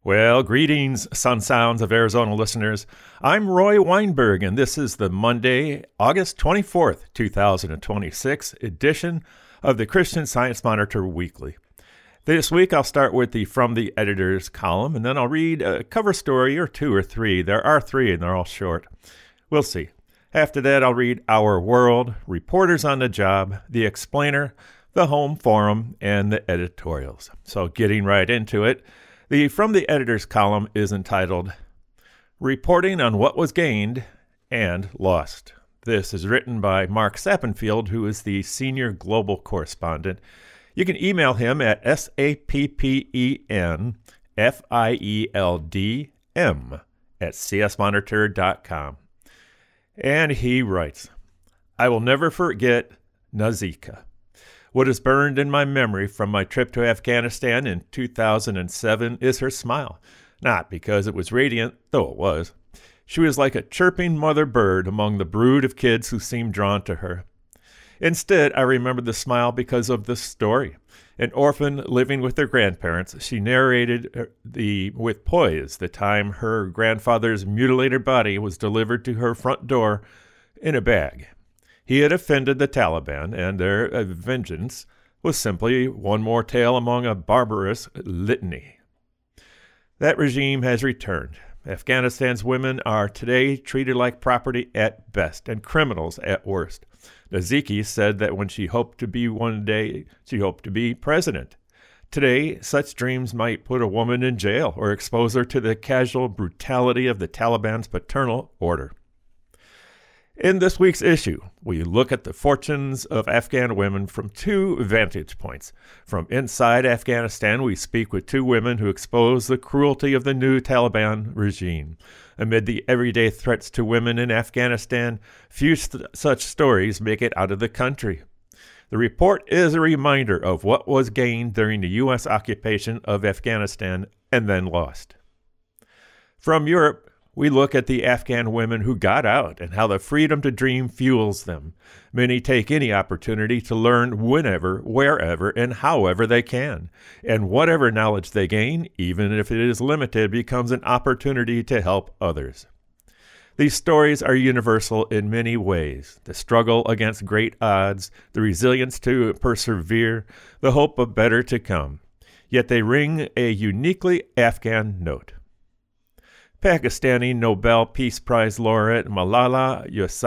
Well, greetings, Sun Sounds of Arizona listeners. I'm Roy Weinberg, and this is the Monday, August 24th, 2026 edition of the Christian Science Monitor Weekly. This week, I'll start with the From the Editors column, and then I'll read a cover story or two or three. There are three, and they're all short. We'll see. After that, I'll read Our World, Reporters on the Job, The Explainer, the Home Forum, and the editorials. So getting right into it, the From the Editors column is entitled, Reporting on What Was Gained and Lost. This is written by Mark Sappenfield, who is the Senior Global Correspondent. You can email him at sappenfieldm@csmonitor.com. And he writes, I will never forget Nazika. What is burned in my memory from my trip to Afghanistan in 2007 is her smile. Not because it was radiant, though it was. She was like a chirping mother bird among the brood of kids who seemed drawn to her. Instead, I remember the smile because of the story. An orphan living with her grandparents, she narrated with poise the time her grandfather's mutilated body was delivered to her front door in a bag. He had offended the Taliban, and their vengeance was simply one more tale among a barbarous litany. That regime has returned. Afghanistan's women are today treated like property at best and criminals at worst. Naziki said that when she hoped to be president. Today, such dreams might put a woman in jail or expose her to the casual brutality of the Taliban's paternal order. In this week's issue, we look at the fortunes of Afghan women from two vantage points. From inside Afghanistan, we speak with two women who expose the cruelty of the new Taliban regime. Amid the everyday threats to women in Afghanistan, few such stories make it out of the country. The report is a reminder of what was gained during the U.S. occupation of Afghanistan and then lost. From Europe, we look at the Afghan women who got out and how the freedom to dream fuels them. Many take any opportunity to learn whenever, wherever, and however they can. And whatever knowledge they gain, even if it is limited, becomes an opportunity to help others. These stories are universal in many ways. The struggle against great odds, the resilience to persevere, the hope of better to come. Yet they ring a uniquely Afghan note. Pakistani Nobel Peace Prize laureate Malala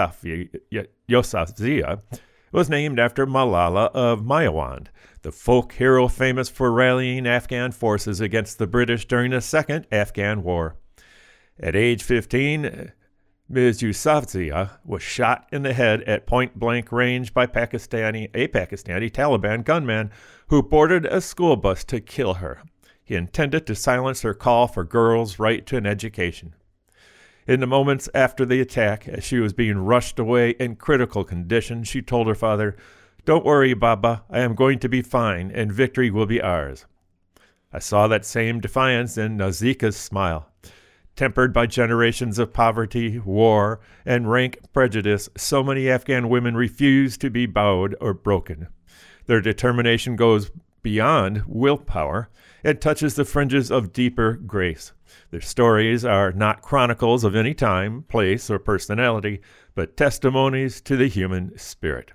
Yousafzai was named after Malala of Maiwand, the folk hero famous for rallying Afghan forces against the British during the Second Afghan War. At age 15, Ms. Yousafzai was shot in the head at point-blank range by a Pakistani Taliban gunman who boarded a school bus to kill her. He intended to silence her call for girls' right to an education. In the moments after the attack, as she was being rushed away in critical condition, she told her father, "Don't worry, Baba, I am going to be fine, and victory will be ours." I saw that same defiance in Nazika's smile. Tempered by generations of poverty, war, and rank prejudice, so many Afghan women refuse to be bowed or broken. Their determination goes beyond willpower and touches the fringes of deeper grace. Their stories are not chronicles of any time, place, or personality, but testimonies to the human spirit.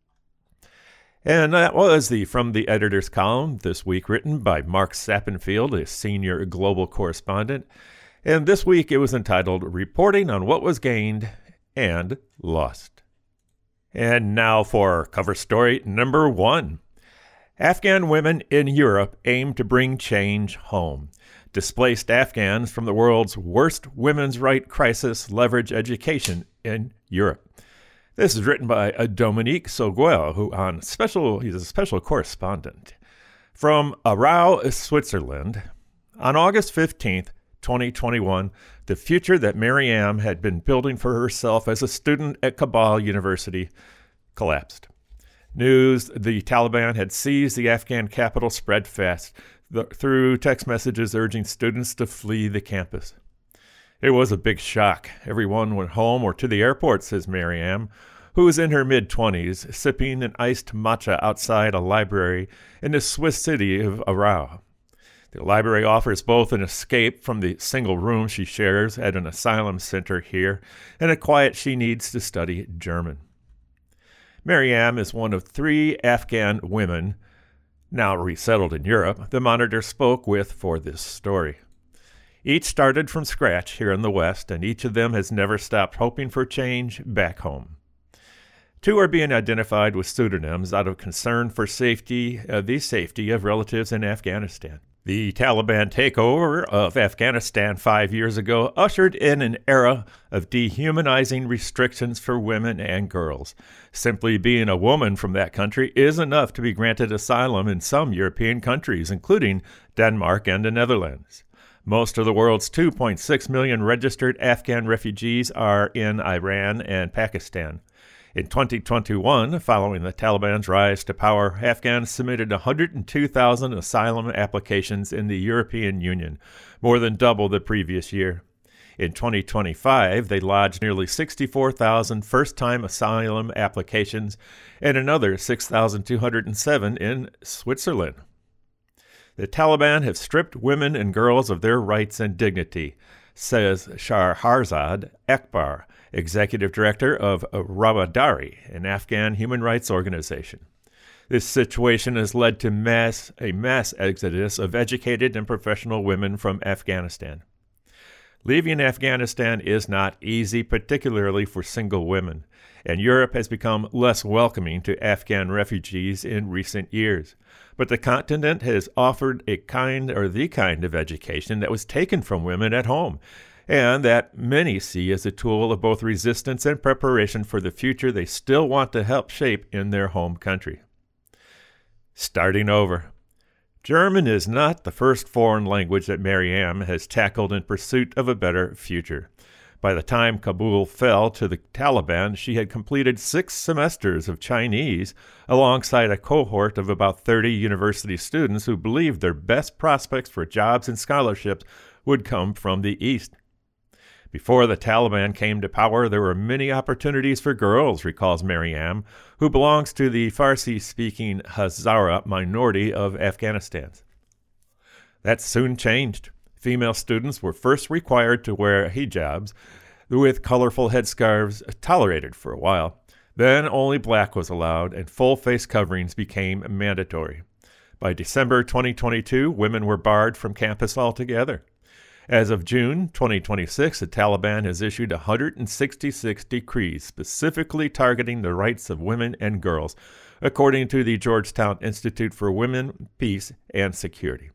And that was the From the Editors column this week, written by Mark Sappenfield, a senior global correspondent. And this week it was entitled Reporting on What Was Gained and Lost. And now for cover story number 1. Afghan women in Europe aim to bring change home. Displaced Afghans from the world's worst women's rights crisis leverage education in Europe. This is written by Dominique Sauguel, he's a special correspondent. From Aarau, Switzerland, on August 15th, 2021, the future that Maryam had been building for herself as a student at Kabul University collapsed. News the Taliban had seized the Afghan capital spread fast through text messages urging students to flee the campus. It was a big shock. Everyone went home or to the airport, says Maryam, who was in her mid-20s, sipping an iced matcha outside a library in the Swiss city of Aarau. The library offers both an escape from the single room she shares at an asylum center here and a quiet she needs to study German. Maryam is one of 3 Afghan women, now resettled in Europe, the Monitor spoke with for this story. Each started from scratch here in the West, and each of them has never stopped hoping for change back home. 2 are being identified with pseudonyms out of concern for the safety of relatives in Afghanistan. The Taliban takeover of Afghanistan 5 years ago ushered in an era of dehumanizing restrictions for women and girls. Simply being a woman from that country is enough to be granted asylum in some European countries, including Denmark and the Netherlands. Most of the world's 2.6 million registered Afghan refugees are in Iran and Pakistan. In 2021, following the Taliban's rise to power, Afghans submitted 102,000 asylum applications in the European Union, more than double the previous year. In 2025, they lodged nearly 64,000 first-time asylum applications and another 6,207 in Switzerland. The Taliban have stripped women and girls of their rights and dignity, says Shahrazad Akbar, executive director of Rawadari, an Afghan human rights organization. This situation has led to a mass exodus of educated and professional women from Afghanistan. Leaving Afghanistan is not easy, particularly for single women, and Europe has become less welcoming to Afghan refugees in recent years. But the continent has offered the kind of education that was taken from women at home, and that many see as a tool of both resistance and preparation for the future they still want to help shape in their home country. Starting over. German is not the first foreign language that Maryam has tackled in pursuit of a better future. By the time Kabul fell to the Taliban, she had completed 6 semesters of Chinese alongside a cohort of about 30 university students who believed their best prospects for jobs and scholarships would come from the East. Before the Taliban came to power, there were many opportunities for girls, recalls Maryam, who belongs to the Farsi-speaking Hazara minority of Afghanistan. That soon changed. Female students were first required to wear hijabs, with colorful headscarves tolerated for a while. Then only black was allowed, and full face coverings became mandatory. By December 2022, women were barred from campus altogether. As of June 2026, the Taliban has issued 166 decrees specifically targeting the rights of women and girls, according to the Georgetown Institute for Women, Peace, and Security.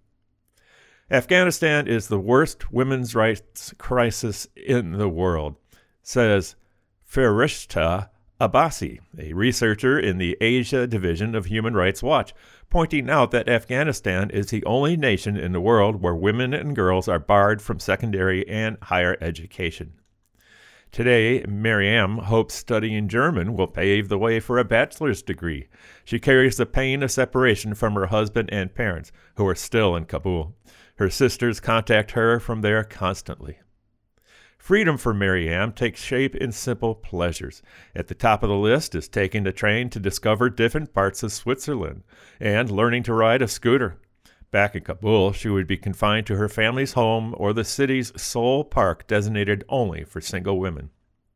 Afghanistan is the worst women's rights crisis in the world, says Ferishta Abbasi, a researcher in the Asia Division of Human Rights Watch, pointing out that Afghanistan is the only nation in the world where women and girls are barred from secondary and higher education. Today, Maryam hopes studying German will pave the way for a bachelor's degree. She carries the pain of separation from her husband and parents, who are still in Kabul. Her sisters contact her from there constantly. Freedom for Maryam takes shape in simple pleasures. At the top of the list is taking the train to discover different parts of Switzerland and learning to ride a scooter. Back in Kabul, she would be confined to her family's home or the city's sole park designated only for single women.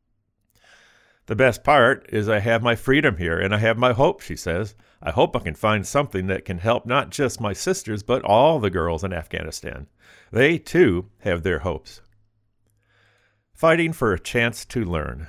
The best part is I have my freedom here and I have my hope, she says. I hope I can find something that can help not just my sisters, but all the girls in Afghanistan. They, too, have their hopes. Fighting for a chance to learn.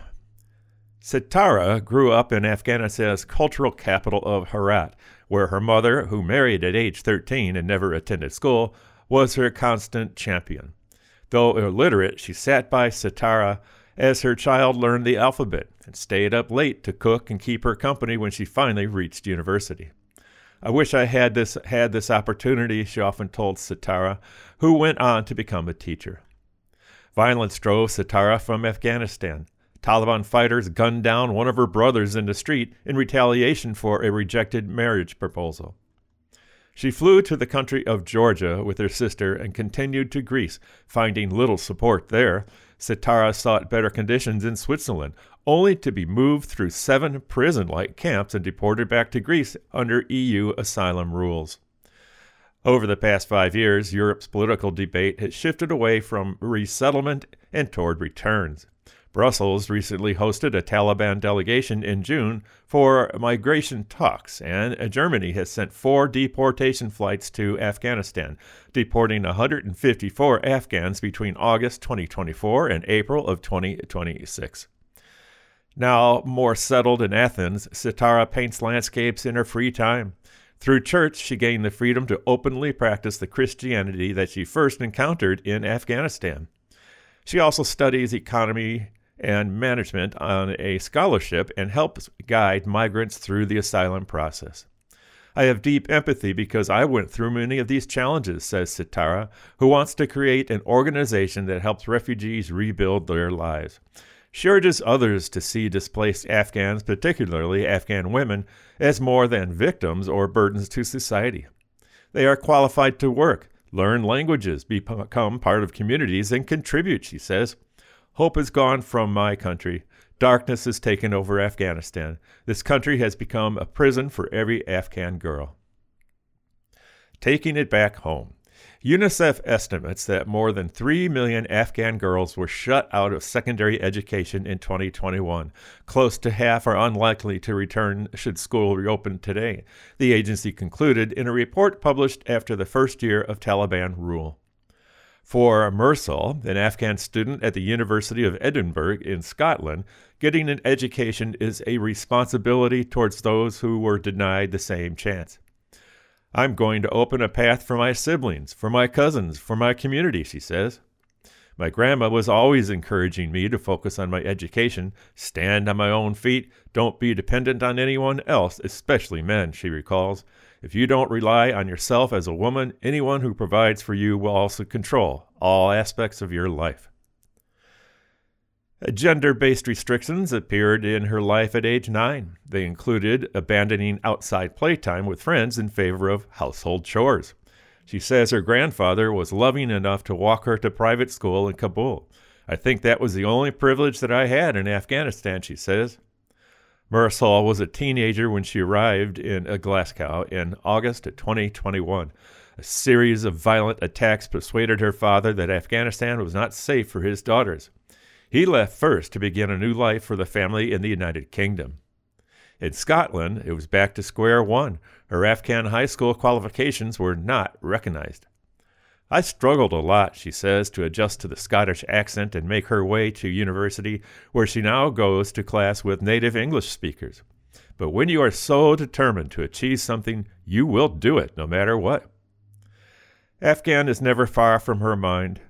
Sitara grew up in Afghanistan's cultural capital of Herat, where her mother, who married at age 13 and never attended school, was her constant champion. Though illiterate, she sat by Sitara as her child learned the alphabet and stayed up late to cook and keep her company when she finally reached university. I wish I had this opportunity, she often told Sitara, who went on to become a teacher. Violence drove Sitara from Afghanistan. Taliban fighters gunned down one of her brothers in the street in retaliation for a rejected marriage proposal. She flew to the country of Georgia with her sister and continued to Greece. Finding little support there, Sitara sought better conditions in Switzerland, only to be moved through 7 prison-like camps and deported back to Greece under EU asylum rules. Over the past 5 years, Europe's political debate has shifted away from resettlement and toward returns. Brussels recently hosted a Taliban delegation in June for migration talks, and Germany has sent 4 deportation flights to Afghanistan, deporting 154 Afghans between August 2024 and April of 2026. Now more settled in Athens, Sitara paints landscapes in her free time. Through church, she gained the freedom to openly practice the Christianity that she first encountered in Afghanistan. She also studies economy and management on a scholarship and helps guide migrants through the asylum process. I have deep empathy because I went through many of these challenges, says Sitara, who wants to create an organization that helps refugees rebuild their lives. She urges others to see displaced Afghans, particularly Afghan women, as more than victims or burdens to society. They are qualified to work, learn languages, become part of communities, and contribute, she says. Hope is gone from my country. Darkness has taken over Afghanistan. This country has become a prison for every Afghan girl. Taking it back home. UNICEF estimates that more than 3 million Afghan girls were shut out of secondary education in 2021. Close to half are unlikely to return should school reopen today, the agency concluded in a report published after the first year of Taliban rule. For Mursal, an Afghan student at the University of Edinburgh in Scotland, getting an education is a responsibility towards those who were denied the same chance. I'm going to open a path for my siblings, for my cousins, for my community, she says. My grandma was always encouraging me to focus on my education, stand on my own feet, don't be dependent on anyone else, especially men, she recalls. If you don't rely on yourself as a woman, anyone who provides for you will also control all aspects of your life. Gender-based restrictions appeared in her life at age 9. They included abandoning outside playtime with friends in favor of household chores. She says her grandfather was loving enough to walk her to private school in Kabul. I think that was the only privilege that I had in Afghanistan, she says. Mursal was a teenager when she arrived in Glasgow in August of 2021. A series of violent attacks persuaded her father that Afghanistan was not safe for his daughters. He left first to begin a new life for the family in the United Kingdom. In Scotland, it was back to square one. Her Afghan high school qualifications were not recognized. I struggled a lot, she says, to adjust to the Scottish accent and make her way to university, where she now goes to class with native English speakers. But when you are so determined to achieve something, you will do it, no matter what. Afghanistan is never far from her mind.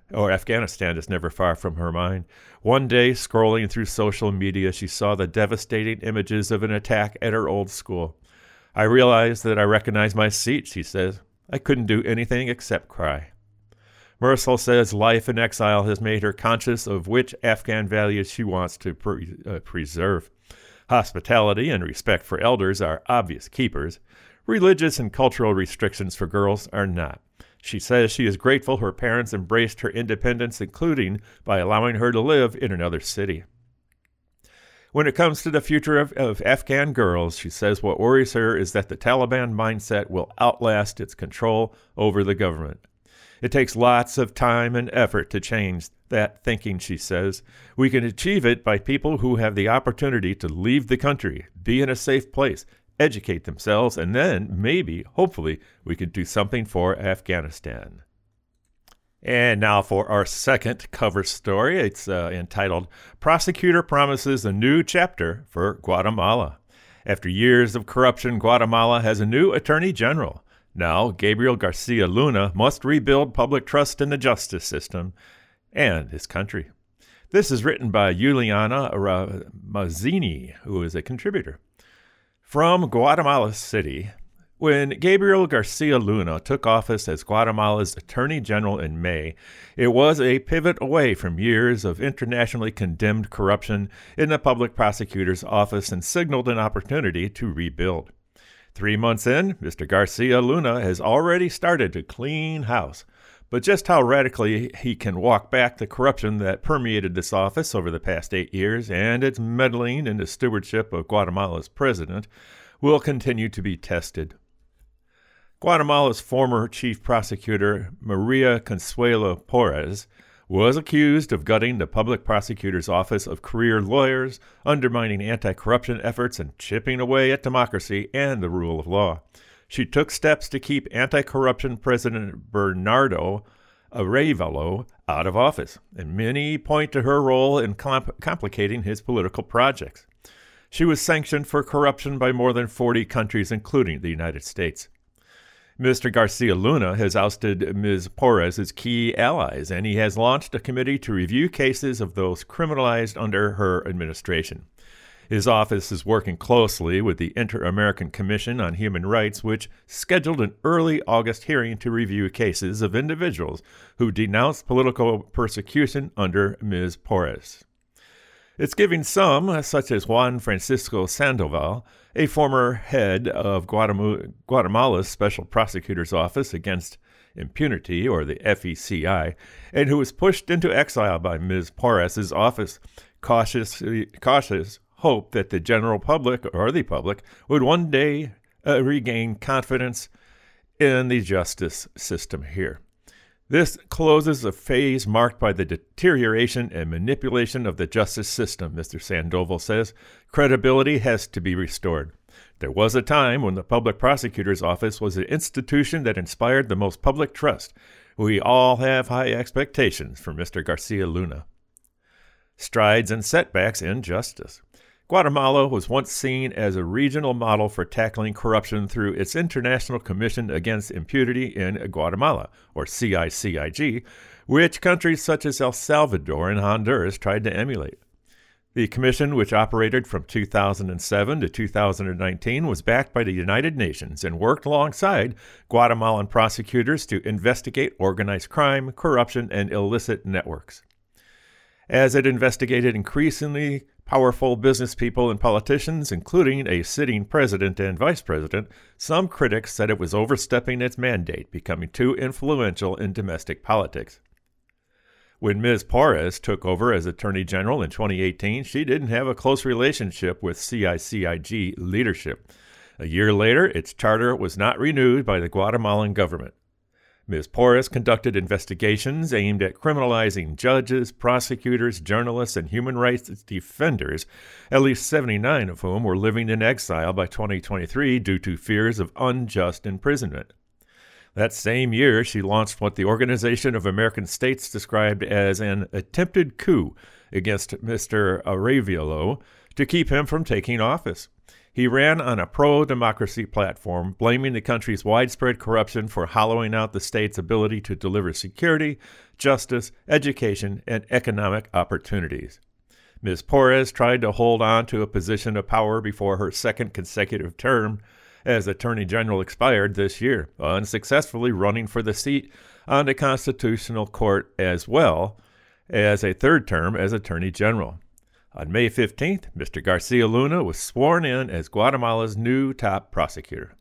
One day, scrolling through social media, she saw the devastating images of an attack at her old school. I realized that I recognized my seat, she says. I couldn't do anything except cry. Mursal says life in exile has made her conscious of which Afghan values she wants to preserve. Hospitality and respect for elders are obvious keepers. Religious and cultural restrictions for girls are not. She says she is grateful her parents embraced her independence, including by allowing her to live in another city. When it comes to the future of Afghan girls, she says what worries her is that the Taliban mindset will outlast its control over the government. It takes lots of time and effort to change that thinking, she says. We can achieve it by people who have the opportunity to leave the country, be in a safe place, educate themselves, and then maybe, hopefully, we can do something for Afghanistan. And now for our second cover story. It's entitled, Prosecutor Promises a New Chapter for Guatemala. After years of corruption, Guatemala has a new attorney general. Now, Gabriel Garcia Luna must rebuild public trust in the justice system and his country. This is written by Juliana Mazzini, who is a contributor. From Guatemala City, when Gabriel Garcia Luna took office as Guatemala's Attorney General in May, it was a pivot away from years of internationally condemned corruption in the public prosecutor's office and signaled an opportunity to rebuild. 3 months in, Mr. Garcia Luna has already started to clean house. But just how radically he can walk back the corruption that permeated this office over the past 8 years and its meddling in the stewardship of Guatemala's president will continue to be tested. Guatemala's former chief prosecutor, Maria Consuelo Porras, was accused of gutting the public prosecutor's office of career lawyers, undermining anti-corruption efforts, and chipping away at democracy and the rule of law. She took steps to keep anti-corruption President Bernardo Arévalo out of office, and many point to her role in complicating his political projects. She was sanctioned for corruption by more than 40 countries, including the United States. Mr. Garcia Luna has ousted Ms. Porras as key allies, and he has launched a committee to review cases of those criminalized under her administration. His office is working closely with the Inter-American Commission on Human Rights, which scheduled an early August hearing to review cases of individuals who denounced political persecution under Ms. Porras. It's giving some, such as Juan Francisco Sandoval, a former head of Guatemala's Special Prosecutor's Office Against Impunity, or the FECI, and who was pushed into exile by Ms. Porras' office, cautious hope that the general public, or the public, would one day regain confidence in the justice system here. This closes a phase marked by the deterioration and manipulation of the justice system, Mr. Sandoval says. Credibility has to be restored. There was a time when the public prosecutor's office was an institution that inspired the most public trust. We all have high expectations for Mr. Garcia Luna. Strides and setbacks in justice. Guatemala was once seen as a regional model for tackling corruption through its International Commission Against Impunity in Guatemala, or CICIG, which countries such as El Salvador and Honduras tried to emulate. The commission, which operated from 2007 to 2019, was backed by the United Nations and worked alongside Guatemalan prosecutors to investigate organized crime, corruption, and illicit networks. As it investigated increasingly powerful business people and politicians, including a sitting president and vice president, some critics said it was overstepping its mandate, becoming too influential in domestic politics. When Ms. Porras took over as Attorney General in 2018, she didn't have a close relationship with CICIG leadership. A year later, its charter was not renewed by the Guatemalan government. Ms. Porras conducted investigations aimed at criminalizing judges, prosecutors, journalists, and human rights defenders, at least 79 of whom were living in exile by 2023 due to fears of unjust imprisonment. That same year, she launched what the Organization of American States described as an attempted coup against Mr. Arévalo to keep him from taking office. He ran on a pro-democracy platform, blaming the country's widespread corruption for hollowing out the state's ability to deliver security, justice, education, and economic opportunities. Ms. Porras tried to hold on to a position of power before her second consecutive term as Attorney General expired this year, unsuccessfully running for the seat on the Constitutional Court as well as a third term as Attorney General. On May 15th, Mr. Garcia Luna was sworn in as Guatemala's new top prosecutor.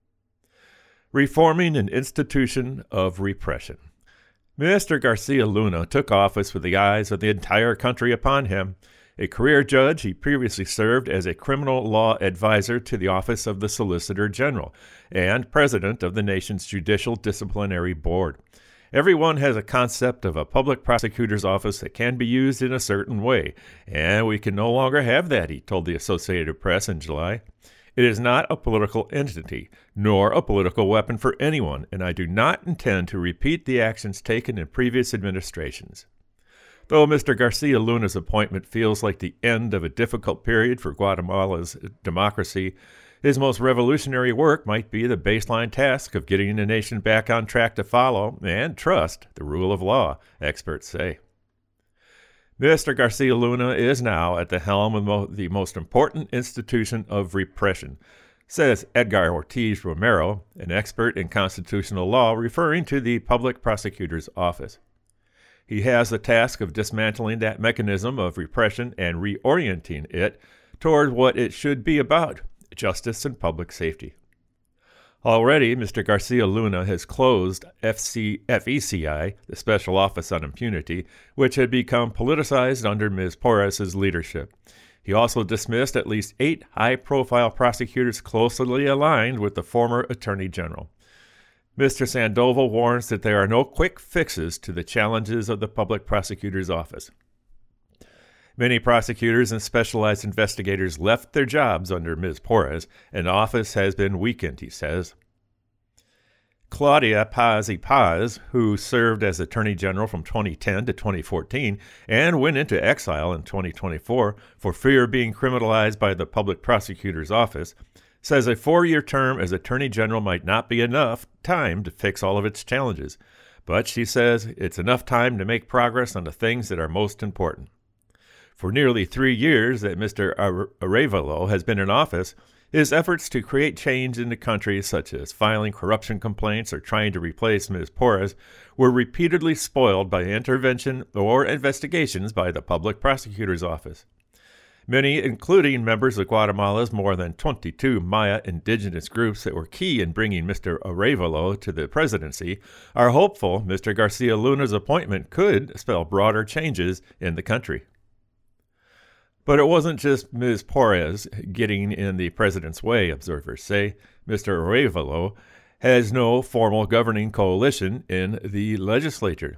Reforming an institution of repression. Mr. Garcia Luna took office with the eyes of the entire country upon him. A career judge, he previously served as a criminal law advisor to the Office of the Solicitor General and president of the nation's Judicial Disciplinary Board. Everyone has a concept of a public prosecutor's office that can be used in a certain way, and we can no longer have that, he told the Associated Press in July. It is not a political entity, nor a political weapon for anyone, and I do not intend to repeat the actions taken in previous administrations. Though Mr. Garcia Luna's appointment feels like the end of a difficult period for Guatemala's democracy, his most revolutionary work might be the baseline task of getting the nation back on track to follow and trust the rule of law, experts say. Mr. Garcia Luna is now at the helm of the most important institution of repression, says Edgar Ortiz Romero, an expert in constitutional law, referring to the Public Prosecutor's Office. He has the task of dismantling that mechanism of repression and reorienting it toward what it should be about, justice and public safety. Already, Mr. Garcia Luna has closed FECI, the Special Office on Impunity, which had become politicized under Ms. Porras' leadership. He also dismissed at least 8 high-profile prosecutors closely aligned with the former Attorney General. Mr. Sandoval warns that there are no quick fixes to the challenges of the public prosecutor's office. Many prosecutors and specialized investigators left their jobs under Ms. Porras, and office has been weakened, he says. Claudia Paz, who served as Attorney General from 2010 to 2014 and went into exile in 2024 for fear of being criminalized by the public prosecutor's office, says a 4-year term as Attorney General might not be enough time to fix all of its challenges. But she says it's enough time to make progress on the things that are most important. For nearly 3 years that Mr. Arevalo has been in office, his efforts to create change in the country, such as filing corruption complaints or trying to replace Ms. Porras, were repeatedly spoiled by intervention or investigations by the public prosecutor's office. Many, including members of Guatemala's more than 22 Maya indigenous groups that were key in bringing Mr. Arevalo to the presidency, are hopeful Mr. Garcia Luna's appointment could spell broader changes in the country. But it wasn't just Ms. Porras getting in the president's way, observers say. Mr. Arevalo has no formal governing coalition in the legislature.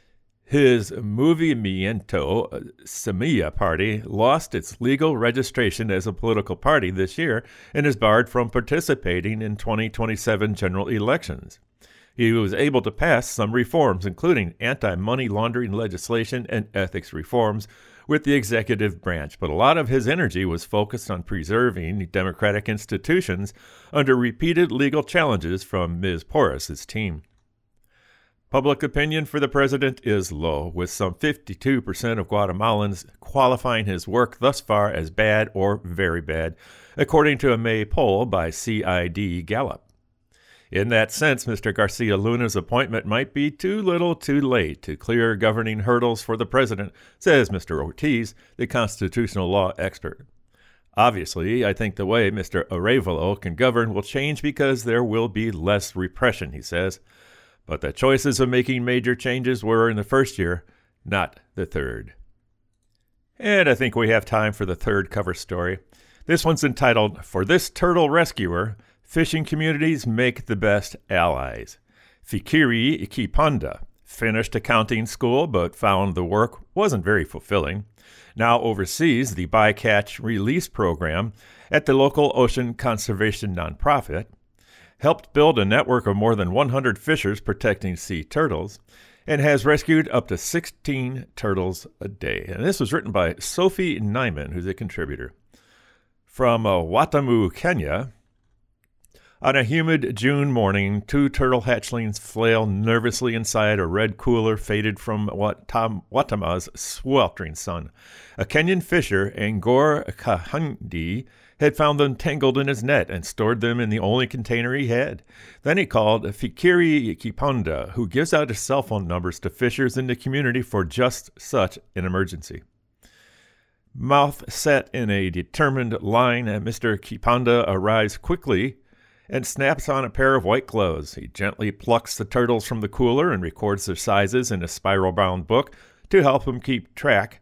His Movimiento Semilla party lost its legal registration as a political party this year and is barred from participating in 2027 general elections. He was able to pass some reforms, including anti-money laundering legislation and ethics reforms, with the executive branch, but a lot of his energy was focused on preserving democratic institutions under repeated legal challenges from Ms. Porras' team. Public opinion for the president is low, with some 52% of Guatemalans qualifying his work thus far as bad or very bad, according to a May poll by CID Gallup. In that sense, Mr. Garcia Luna's appointment might be too little too late to clear governing hurdles for the president, says Mr. Ortiz, the constitutional law expert. Obviously, I think the way Mr. Arevalo can govern will change because there will be less repression, he says. But the choices of making major changes were in the first year, not the third. And I think we have time for the third cover story. This one's entitled, "For This Turtle Rescuer, Fishing Communities Make the Best Allies." Fikiri Kipanda finished accounting school but found the work wasn't very fulfilling. Now oversees the bycatch release program at the local ocean conservation nonprofit, helped build a network of more than 100 fishers protecting sea turtles, and has rescued up to 16 turtles a day. And this was written by Sophie Nyman, who's a contributor. From Watamu, Kenya, on a humid June morning, 2 turtle hatchlings flail nervously inside a red cooler faded from Watama's sweltering sun. A Kenyan fisher, Angor Kahandi, had found them tangled in his net and stored them in the only container he had. Then he called Fikiri Kipanda, who gives out his cell phone numbers to fishers in the community for just such an emergency. Mouth set in a determined line, Mr. Kipanda arrives quickly and snaps on a pair of white gloves. He gently plucks the turtles from the cooler and records their sizes in a spiral-bound book to help him track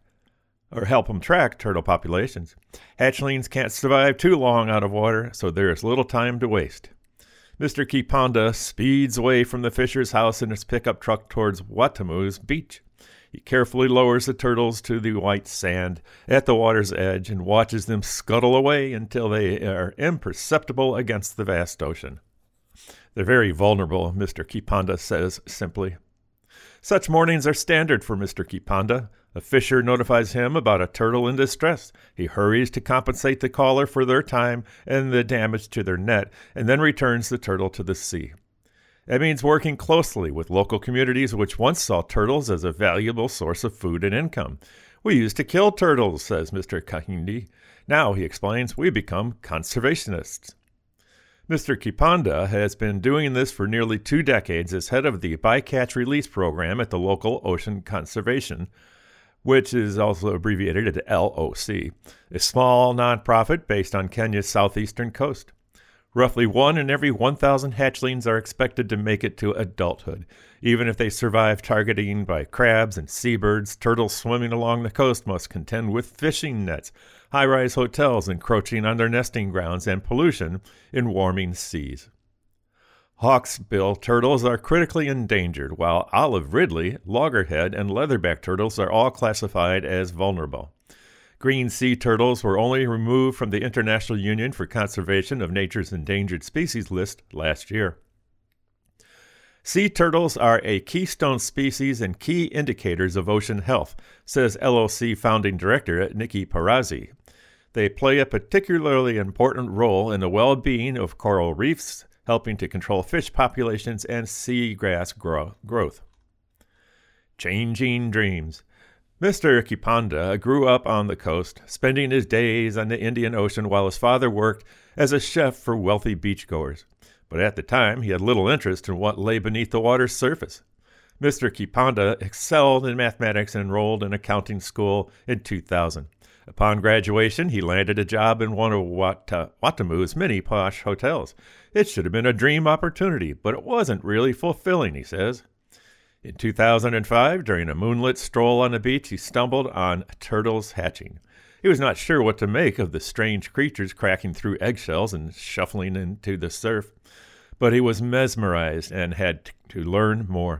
turtle populations. Hatchlings can't survive too long out of water, so there is little time to waste. Mr. Kipanda speeds away from the fisher's house in his pickup truck towards Watamu's beach. He carefully lowers the turtles to the white sand at the water's edge and watches them scuttle away until they are imperceptible against the vast ocean. They're very vulnerable, Mr. Kipanda says simply. Such mornings are standard for Mr. Kipanda. A fisher notifies him about a turtle in distress. He hurries to compensate the caller for their time and the damage to their net, and then returns the turtle to the sea. It means working closely with local communities which once saw turtles as a valuable source of food and income. We used to kill turtles, says Mr. Kahindi. Now, he explains, we become conservationists. Mr. Kipanda has been doing this for nearly 2 decades as head of the Bycatch Release Program at the local Ocean Conservation, which is also abbreviated as LOC, a small nonprofit based on Kenya's southeastern coast. Roughly 1 in every 1,000 hatchlings are expected to make it to adulthood. Even if they survive targeting by crabs and seabirds, turtles swimming along the coast must contend with fishing nets, high-rise hotels encroaching on their nesting grounds, and pollution in warming seas. Hawksbill turtles are critically endangered, while olive ridley, loggerhead, and leatherback turtles are all classified as vulnerable. Green sea turtles were only removed from the International Union for Conservation of Nature's Endangered Species list last year. Sea turtles are a keystone species and key indicators of ocean health, says LOC founding director Nikki Parazzi. They play a particularly important role in the well-being of coral reefs, helping to control fish populations and seagrass growth. Changing dreams. Mr. Kipanda grew up on the coast, spending his days on the Indian Ocean while his father worked as a chef for wealthy beachgoers. But at the time, he had little interest in what lay beneath the water's surface. Mr. Kipanda excelled in mathematics and enrolled in accounting school in 2000. Upon graduation, he landed a job in one of Watamu's many posh hotels. It should have been a dream opportunity, but it wasn't really fulfilling, he says. In 2005, during a moonlit stroll on the beach, he stumbled on turtles hatching. He was not sure what to make of the strange creatures cracking through eggshells and shuffling into the surf, but he was mesmerized and had to learn more.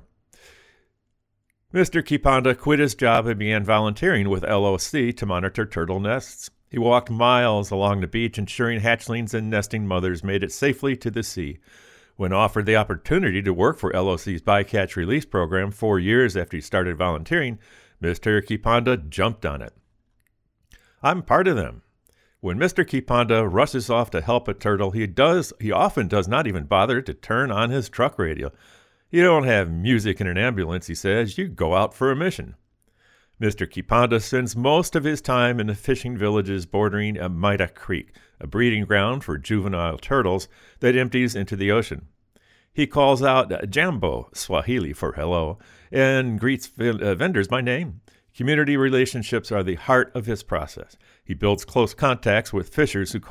Mr. Kipanda quit his job and began volunteering with LOC to monitor turtle nests. He walked miles along the beach, ensuring hatchlings and nesting mothers made it safely to the sea. When offered the opportunity to work for LOC's bycatch release program 4 years after he started volunteering, Mr. Kipanda jumped on it. I'm part of them. When Mr. Kipanda rushes off to help a turtle, he often does not even bother to turn on his truck radio. You don't have music in an ambulance, he says. You go out for a mission. Mr. Kipanda spends most of his time in the fishing villages bordering Maida Creek, a breeding ground for juvenile turtles that empties into the ocean. He calls out Jambo, Swahili for hello, and greets vendors by name. Community relationships are the heart of his process. He builds close contacts with fishers who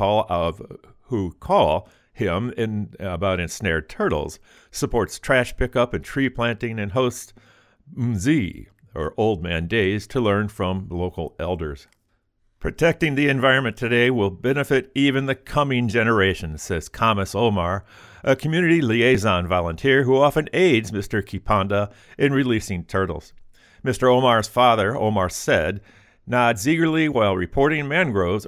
call him about ensnared turtles, supports trash pickup and tree planting, and hosts Mzi, or Old Man Days, to learn from local elders. Protecting the environment today will benefit even the coming generation, says Kamis Omar, a community liaison volunteer who often aids Mr. Kipanda in releasing turtles. Mr. Omar's father, Omar said, nods eagerly while repotting mangroves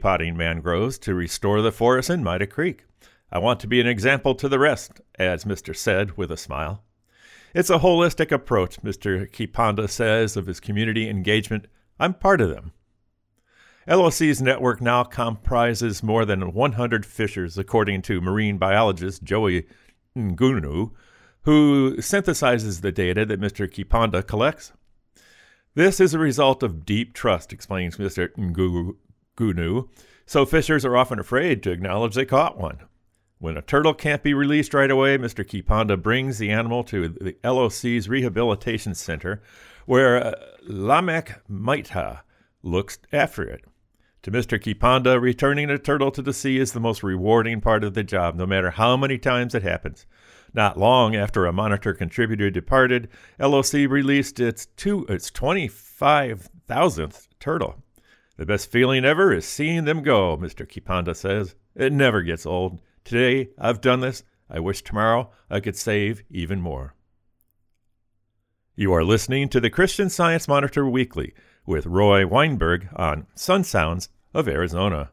to restore the forest in Maida Creek. I want to be an example to the rest, adds Mr. Said with a smile. It's a holistic approach, Mr. Kipanda says of his community engagement. I'm part of them. LOC's network now comprises more than 100 fishers, according to marine biologist Joey Ngunu, who synthesizes the data that Mr. Kipanda collects. This is a result of deep trust, explains Mr. Ngunu, so fishers are often afraid to acknowledge they caught one. When a turtle can't be released right away, Mr. Kipanda brings the animal to the LOC's Rehabilitation Center, where Lamek Maita looks after it. To Mr. Kipanda, returning a turtle to the sea is the most rewarding part of the job, no matter how many times it happens. Not long after a Monitor contributor departed, LOC released its 25,000th turtle. The best feeling ever is seeing them go, Mr. Kipanda says. It never gets old. Today, I've done this. I wish tomorrow I could save even more. You are listening to the Christian Science Monitor Weekly with Roy Weinberg on Sun Sounds of Arizona.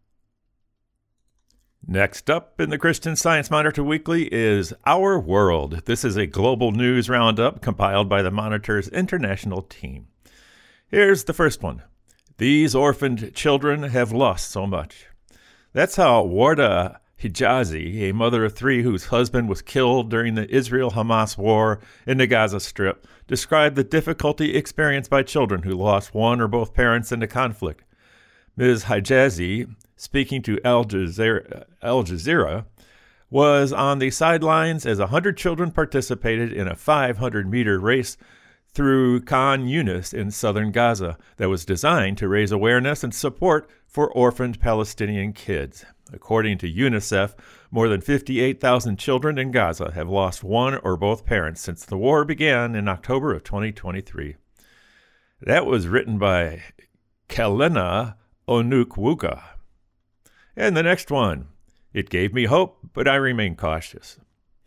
Next up in the Christian Science Monitor Weekly is Our World. This is a global news roundup compiled by the Monitor's international team. Here's the first one. These orphaned children have lost so much. That's how Warda Hijazi, a mother of 3 whose husband was killed during the Israel-Hamas war in the Gaza Strip, described the difficulty experienced by children who lost one or both parents in the conflict. Ms. Hijazi, speaking to Al Jazeera, was on the sidelines as 100 children participated in a 500-meter race through Khan Yunis in southern Gaza that was designed to raise awareness and support for orphaned Palestinian kids. According to UNICEF, more than 58,000 children in Gaza have lost one or both parents since the war began in October of 2023. That was written by Kalena Onukwuka. And the next one. It gave me hope, but I remain cautious.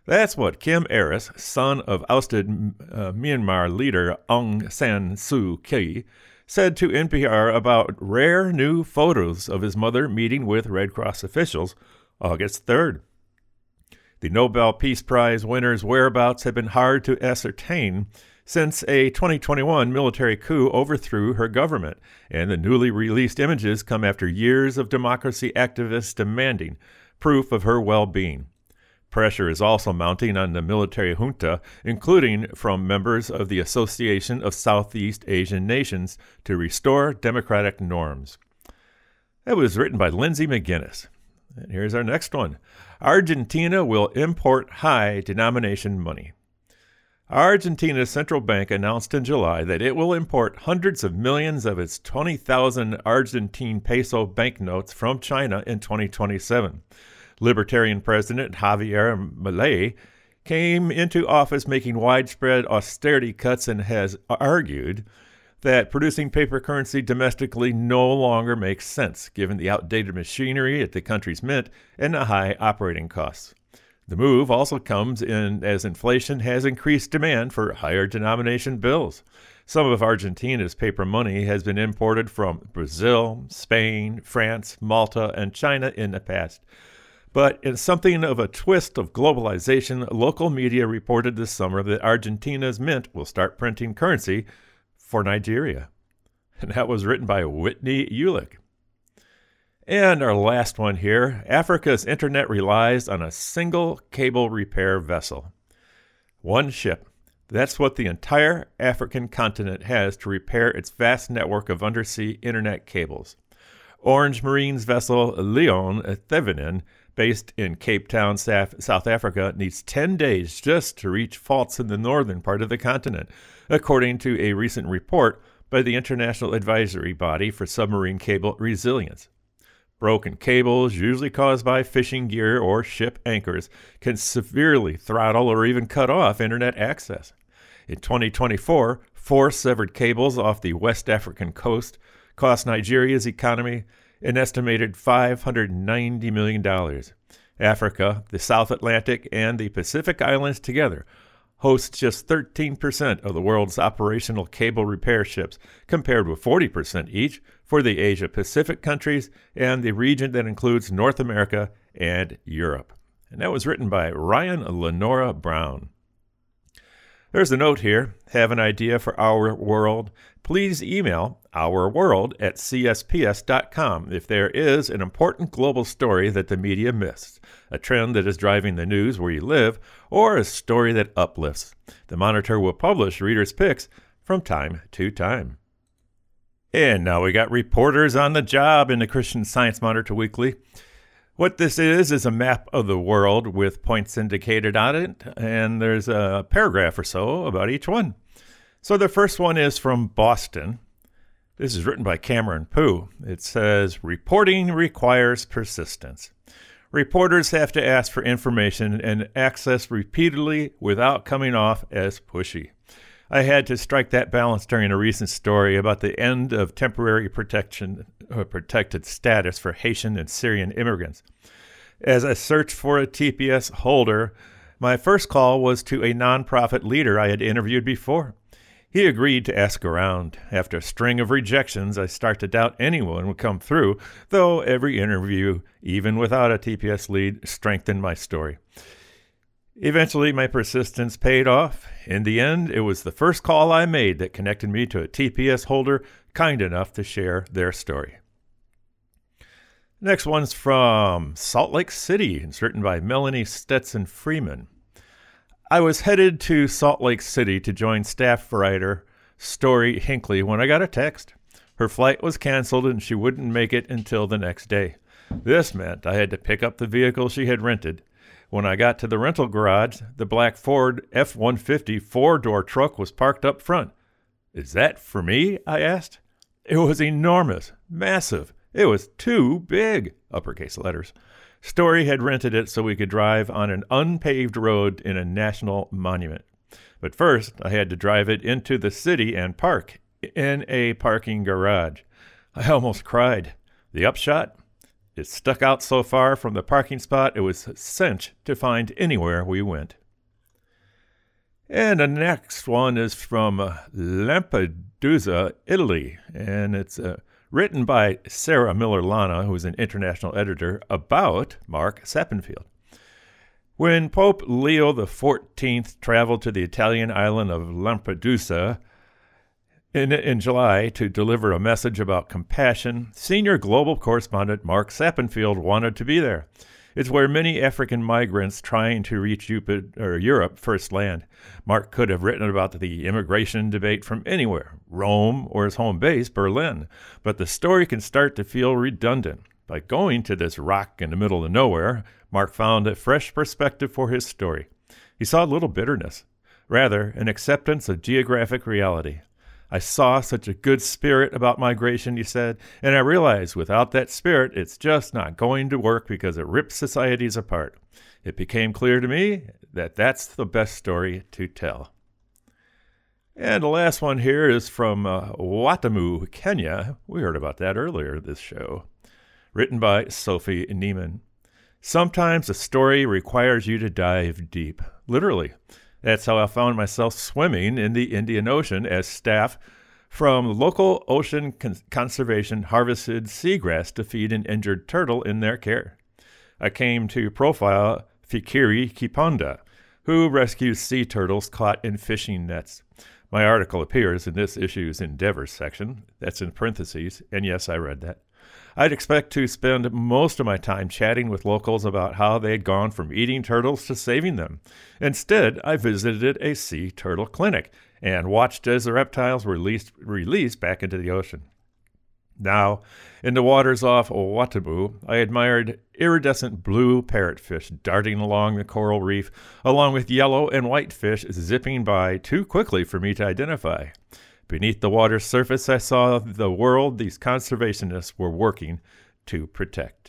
That's what Kim Aris, son of ousted Myanmar leader Aung San Suu Kyi, said to NPR about rare new photos of his mother meeting with Red Cross officials August 3rd. The Nobel Peace Prize winner's whereabouts have been hard to ascertain since a 2021 military coup overthrew her government, and the newly released images come after years of democracy activists demanding proof of her well-being. Pressure is also mounting on the military junta, including from members of the Association of Southeast Asian Nations, to restore democratic norms. That was written by Lindsay McGinnis. And here's our next one. Argentina will import high-denomination money. Argentina's central bank announced in July that it will import hundreds of millions of its 20,000 Argentine peso banknotes from China in 2027. Libertarian President Javier Milei came into office making widespread austerity cuts and has argued that producing paper currency domestically no longer makes sense, given the outdated machinery at the country's mint and the high operating costs. The move also comes in as inflation has increased demand for higher denomination bills. Some of Argentina's paper money has been imported from Brazil, Spain, France, Malta, and China in the past. But in something of a twist of globalization, local media reported this summer that Argentina's mint will start printing currency for Nigeria. And that was written by Whitney Ulick. And our last one here, Africa's internet relies on a single cable repair vessel. One ship. That's what the entire African continent has to repair its vast network of undersea internet cables. Orange Marine's vessel Leon Thevenin, based in Cape Town, South Africa, needs 10 days just to reach faults in the northern part of the continent, according to a recent report by the International Advisory Body for Submarine Cable Resilience. Broken cables, usually caused by fishing gear or ship anchors, can severely throttle or even cut off internet access. In 2024, 4 severed cables off the West African coast cost Nigeria's economy an estimated $590 million. Africa, the South Atlantic, and the Pacific Islands together host just 13% of the world's operational cable repair ships, compared with 40% each for the Asia-Pacific countries and the region that includes North America and Europe. And that was written by Ryan Lenora Brown. There's a note here. Have an idea for Our World? Please email ourworld@csps.com if there is an important global story that the media missed, a trend that is driving the news where you live, or a story that uplifts. The Monitor will publish readers' picks from time to time. And now we got reporters on the job in the Christian Science Monitor Weekly. What this is a map of the world with points indicated on it, and there's a paragraph or so about each one. So the first one is from Boston. This is written by Cameron Pooh. It says, reporting requires persistence. Reporters have to ask for information and access repeatedly without coming off as pushy. I had to strike that balance during a recent story about the end of temporary protected status for Haitian and Syrian immigrants. As I searched for a TPS holder, my first call was to a nonprofit leader I had interviewed before. He agreed to ask around. After a string of rejections, I start to doubt anyone would come through, though every interview, even without a TPS lead, strengthened my story. Eventually, my persistence paid off. In the end, it was the first call I made that connected me to a TPS holder kind enough to share their story. Next one's from Salt Lake City. It's written by Melanie Stetson Freeman. I was headed to Salt Lake City to join staff writer Story Hinckley when I got a text. Her flight was canceled and she wouldn't make it until the next day. This meant I had to pick up the vehicle she had rented. When I got to the rental garage, the black Ford F-150 four-door truck was parked up front. Is that for me? I asked. It was enormous, massive. It was too big, uppercase letters. Story had rented it so we could drive on an unpaved road in a national monument. But first, I had to drive it into the city and park in a parking garage. I almost cried. The upshot? It stuck out so far from the parking spot it was a cinch to find anywhere we went. And the next one is from Lampedusa, Italy, and it's written by Sarah Miller-Lana, who's an international editor, about Mark Sappenfield. When Pope Leo XIV traveled to the Italian island of Lampedusa in July to deliver a message about compassion, senior global correspondent Mark Sappenfield wanted to be there. It's where many African migrants trying to reach Europe first land. Mark could have written about the immigration debate from anywhere, Rome or his home base, Berlin, but the story can start to feel redundant. By going to this rock in the middle of nowhere, Mark found a fresh perspective for his story. He saw little bitterness, rather an acceptance of geographic reality. I saw such a good spirit about migration, he said, and I realized without that spirit, it's just not going to work because it rips societies apart. It became clear to me that that's the best story to tell. And the last one here is from Watamu, Kenya. We heard about that earlier this show. Written by Sophie Neiman. Sometimes a story requires you to dive deep, literally. That's how I found myself swimming in the Indian Ocean as staff from local ocean conservation harvested seagrass to feed an injured turtle in their care. I came to profile Fikiri Kiponda, who rescues sea turtles caught in fishing nets. My article appears in this issue's Endeavors section. That's in parentheses, and yes, I read that. I'd expect to spend most of my time chatting with locals about how they'd gone from eating turtles to saving them. Instead, I visited a sea turtle clinic and watched as the reptiles were released back into the ocean. Now, in the waters off Watamu, I admired iridescent blue parrotfish darting along the coral reef, along with yellow and white fish zipping by too quickly for me to identify. Beneath the water's surface, I saw the world these conservationists were working to protect.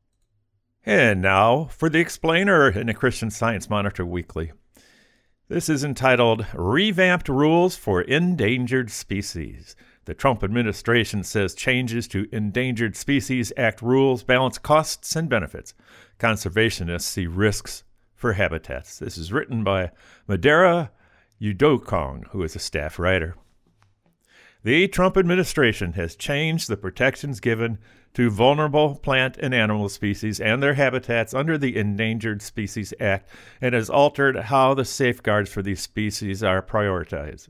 And now for the explainer in the Christian Science Monitor Weekly. This is entitled Revamped Rules for Endangered Species. The Trump administration says changes to Endangered Species Act rules balance costs and benefits. Conservationists see risks for habitats. This is written by Madara Udokong, who is a staff writer. The Trump administration has changed the protections given to vulnerable plant and animal species and their habitats under the Endangered Species Act and has altered how the safeguards for these species are prioritized.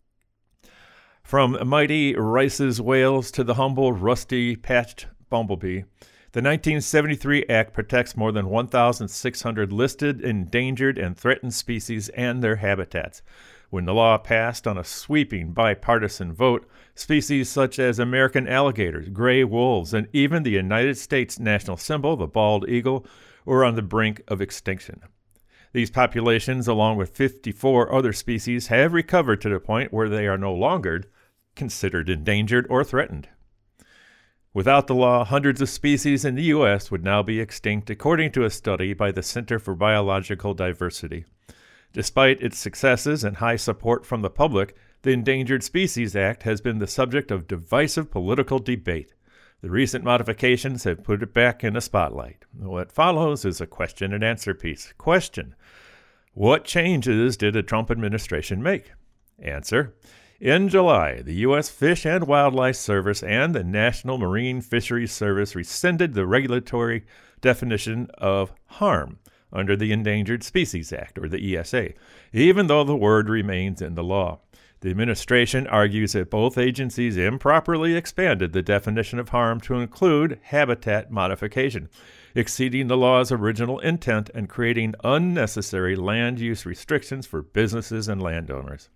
From mighty Rice's whales to the humble rusty patched bumblebee, the 1973 Act protects more than 1,600 listed endangered and threatened species and their habitats. When the law passed on a sweeping bipartisan vote, species such as American alligators, gray wolves, and even the United States national symbol, the bald eagle, were on the brink of extinction. These populations, along with 54 other species, have recovered to the point where they are no longer considered endangered or threatened. Without the law, hundreds of species in the U.S. would now be extinct, according to a study by the Center for Biological Diversity. Despite its successes and high support from the public, the Endangered Species Act has been the subject of divisive political debate. The recent modifications have put it back in the spotlight. What follows is a question and answer piece. Question: what changes did the Trump administration make? Answer: in July, the U.S. Fish and Wildlife Service and the National Marine Fisheries Service rescinded the regulatory definition of harm under the Endangered Species Act, or the ESA, even though the word remains in the law. The administration argues that both agencies improperly expanded the definition of harm to include habitat modification, exceeding the law's original intent and creating unnecessary land use restrictions for businesses and landowners.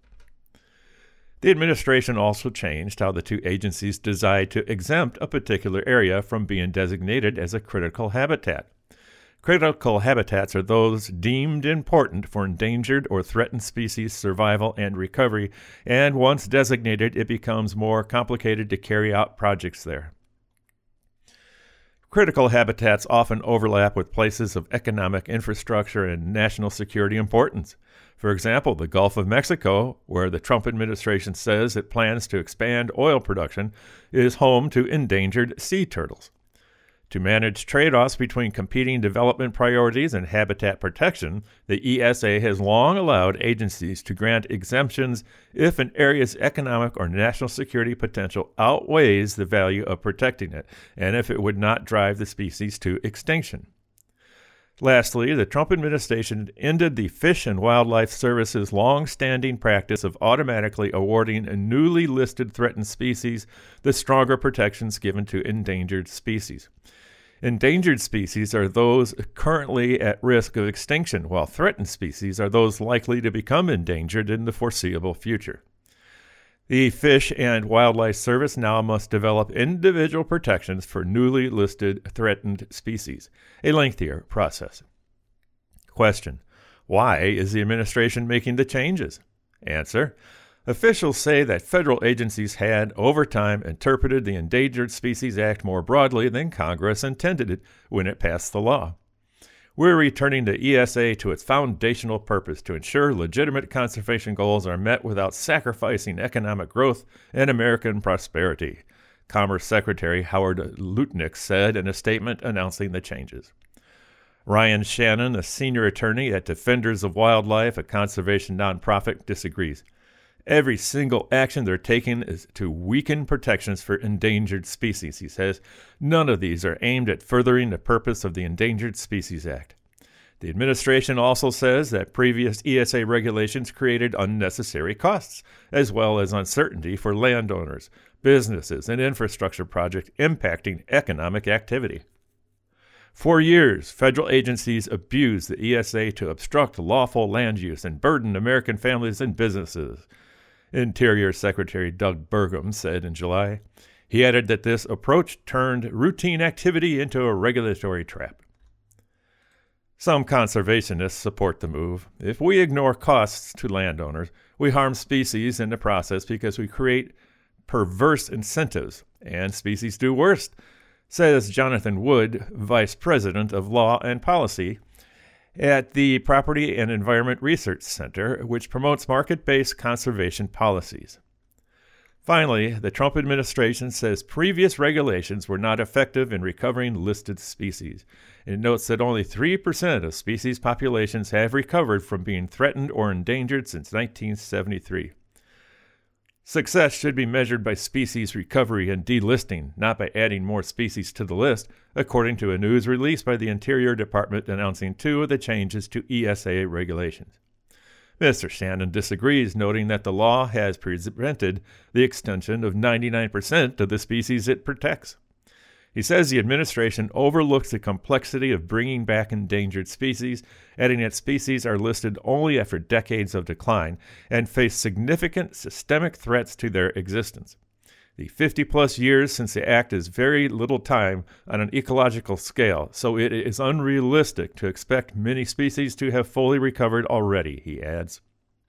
The administration also changed how the two agencies decide to exempt a particular area from being designated as a critical habitat. Critical habitats are those deemed important for endangered or threatened species survival and recovery, and once designated, it becomes more complicated to carry out projects there. Critical habitats often overlap with places of economic infrastructure and national security importance. For example, the Gulf of Mexico, where the Trump administration says it plans to expand oil production, is home to endangered sea turtles. To manage trade-offs between competing development priorities and habitat protection, the ESA has long allowed agencies to grant exemptions if an area's economic or national security potential outweighs the value of protecting it, and if it would not drive the species to extinction. Lastly, the Trump administration ended the Fish and Wildlife Service's long-standing practice of automatically awarding a newly listed threatened species the stronger protections given to endangered species. Endangered species are those currently at risk of extinction, while threatened species are those likely to become endangered in the foreseeable future. The Fish and Wildlife Service now must develop individual protections for newly listed threatened species, a lengthier process. Question: why is the administration making the changes? Answer: officials say that federal agencies had, over time, interpreted the Endangered Species Act more broadly than Congress intended it when it passed the law. We're returning the ESA to its foundational purpose to ensure legitimate conservation goals are met without sacrificing economic growth and American prosperity, Commerce Secretary Howard Lutnick said in a statement announcing the changes. Ryan Shannon, a senior attorney at Defenders of Wildlife, a conservation nonprofit, disagrees. Every single action they're taking is to weaken protections for endangered species, he says. None of these are aimed at furthering the purpose of the Endangered Species Act. The administration also says that previous ESA regulations created unnecessary costs, as well as uncertainty for landowners, businesses, and infrastructure projects impacting economic activity. For years, federal agencies abused the ESA to obstruct lawful land use and burden American families and businesses, Interior Secretary Doug Burgum said in July. He added that this approach turned routine activity into a regulatory trap. Some conservationists support the move. If we ignore costs to landowners, we harm species in the process because we create perverse incentives, and species do worse, says Jonathan Wood, Vice President of Law and Policy at the Property and Environment Research Center, which promotes market-based conservation policies. Finally, the Trump administration says previous regulations were not effective in recovering listed species. It notes that only 3% of species populations have recovered from being threatened or endangered since 1973. Success should be measured by species recovery and delisting, not by adding more species to the list, according to a news release by the Interior Department announcing 2 of the changes to ESA regulations. Mr. Shannon disagrees, noting that the law has prevented the extinction of 99% of the species it protects. He says the administration overlooks the complexity of bringing back endangered species, adding that species are listed only after decades of decline and face significant systemic threats to their existence. The 50-plus years since the act is very little time on an ecological scale, so it is unrealistic to expect many species to have fully recovered already, he adds.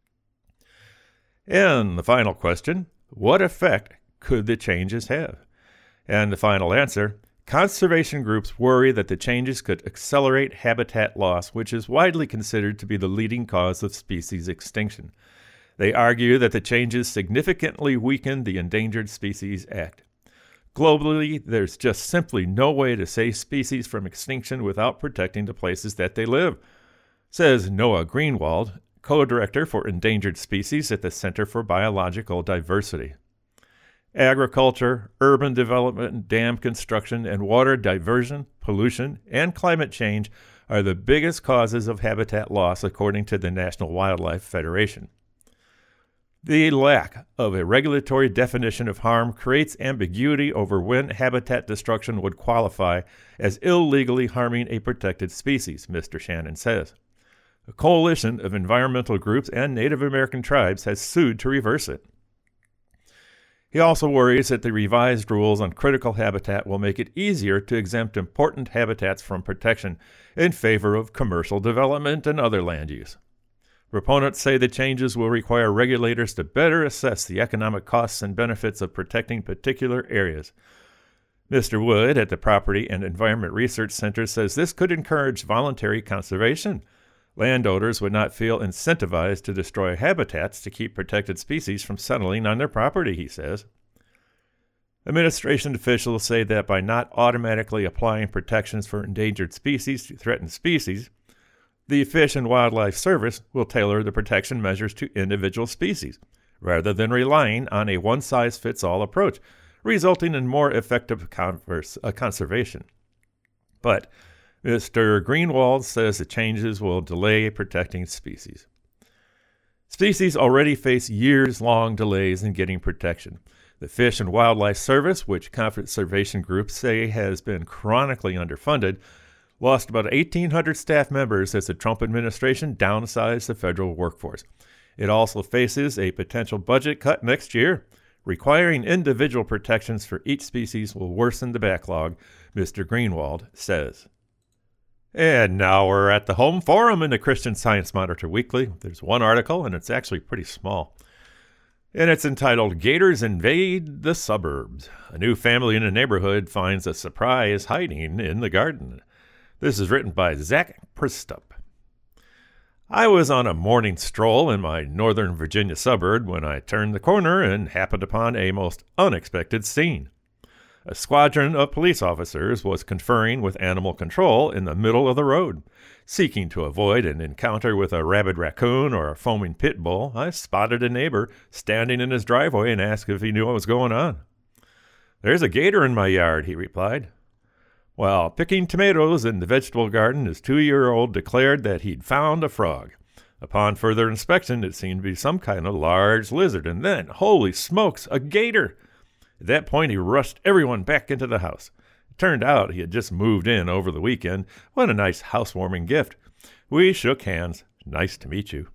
And the final question, what effect could the changes have? And the final answer, conservation groups worry that the changes could accelerate habitat loss, which is widely considered to be the leading cause of species extinction. They argue that the changes significantly weaken the Endangered Species Act. Globally, there's just simply no way to save species from extinction without protecting the places that they live, says Noah Greenwald, co-director for endangered species at the Center for Biological Diversity. Agriculture, urban development, dam construction, and water diversion, pollution, and climate change are the biggest causes of habitat loss, according to the National Wildlife Federation. The lack of a regulatory definition of harm creates ambiguity over when habitat destruction would qualify as illegally harming a protected species, Mr. Shannon says. A coalition of environmental groups and Native American tribes has sued to reverse it. He also worries that the revised rules on critical habitat will make it easier to exempt important habitats from protection in favor of commercial development and other land use. Proponents say the changes will require regulators to better assess the economic costs and benefits of protecting particular areas. Mr. Wood at the Property and Environment Research Center says this could encourage voluntary conservation. Landowners would not feel incentivized to destroy habitats to keep protected species from settling on their property, he says. Administration officials say that by not automatically applying protections for endangered species to threatened species, the Fish and Wildlife Service will tailor the protection measures to individual species, rather than relying on a one-size-fits-all approach, resulting in more effective conservation. But Mr. Greenwald says the changes will delay protecting species. Species already face years-long delays in getting protection. The Fish and Wildlife Service, which conservation groups say has been chronically underfunded, lost about 1,800 staff members as the Trump administration downsized the federal workforce. It also faces a potential budget cut next year. Requiring individual protections for each species will worsen the backlog, Mr. Greenwald says. And now we're at the home forum in the Christian Science Monitor Weekly. There's one article, and it's actually pretty small. And it's entitled, Gators Invade the Suburbs. A new family in a neighborhood finds a surprise hiding in the garden. This is written by Zach Pristup. I was on a morning stroll in my Northern Virginia suburb when I turned the corner and happened upon a most unexpected scene. A squadron of police officers was conferring with animal control in the middle of the road. Seeking to avoid an encounter with a rabid raccoon or a foaming pit bull, I spotted a neighbor standing in his driveway and asked if he knew what was going on. "There's a gator in my yard," he replied. While picking tomatoes in the vegetable garden, his 2-year-old declared that he'd found a frog. Upon further inspection, it seemed to be some kind of large lizard, and then, holy smokes, a gator! At that point, he rushed everyone back into the house. It turned out he had just moved in over the weekend. What a nice housewarming gift. We shook hands. Nice to meet you.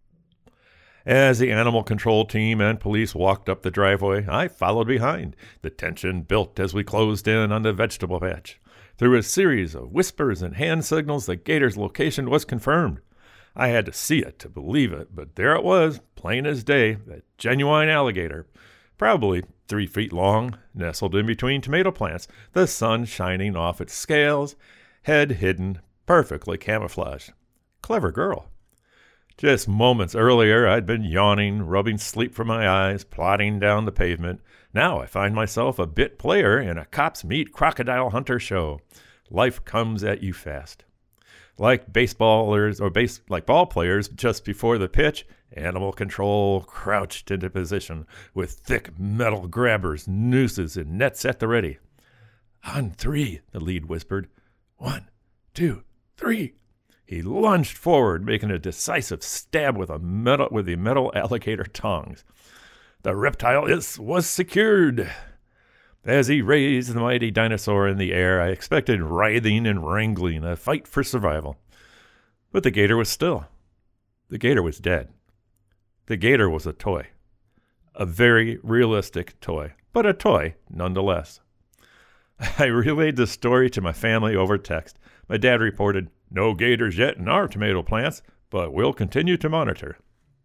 As the animal control team and police walked up the driveway, I followed behind. The tension built as we closed in on the vegetable patch. Through a series of whispers and hand signals, the gator's location was confirmed. I had to see it to believe it, but there it was, plain as day, a genuine alligator, probably 3 feet long, nestled in between tomato plants, the sun shining off its scales, head hidden, perfectly camouflaged. Clever girl. Just moments earlier, I'd been yawning, rubbing sleep from my eyes, plodding down the pavement. Now I find myself a bit player in a cops meet crocodile hunter show. Life comes at you fast. Like like ball players just before the pitch, animal control crouched into position with thick metal grabbers, nooses, and nets at the ready. "On 3, the lead whispered. 1, 2, 3. He lunged forward, making a decisive stab with the metal alligator tongs. The reptile was secured. As he raised the mighty dinosaur in the air, I expected writhing and wrangling, a fight for survival. But the gator was still. The gator was dead. The gator was a toy. A very realistic toy, but a toy nonetheless. I relayed the story to my family over text. My dad reported, "No gators yet in our tomato plants, but we'll continue to monitor."